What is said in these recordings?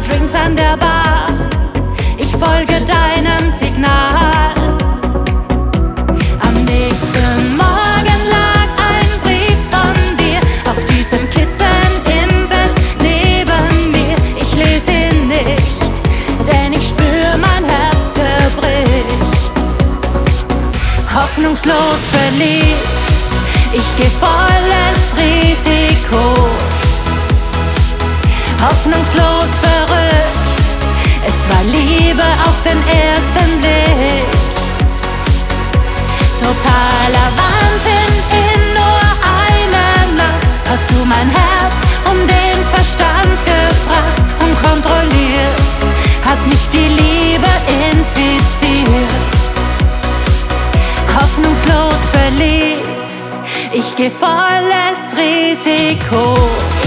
Drinks an der Bar. Ich folge deinem Signal. Am nächsten Morgen lag ein Brief von dir auf diesem Kissen im Bett neben mir. Ich lese ihn nicht, denn ich spür, mein Herz zerbricht. Hoffnungslos verliebt, ich geh volles Risiko. Hoffnungslos verrückt, es war Liebe auf den ersten Blick. Totaler Wahnsinn in nur einer Nacht. Hast du mein Herz um den Verstand gebracht. Unkontrolliert hat mich die Liebe infiziert. Hoffnungslos verliebt, ich geh volles Risiko.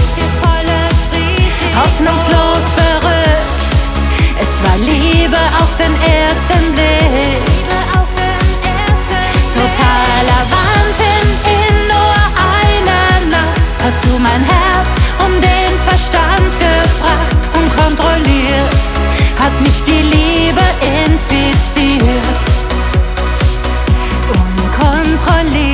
Hoffnungslos verrückt, es war Liebe auf den ersten Blick. Totaler Wahnsinn in nur einer Nacht. Hast du mein Herz um den Verstand gebracht. Unkontrolliert hat mich die Liebe infiziert. Unkontrolliert.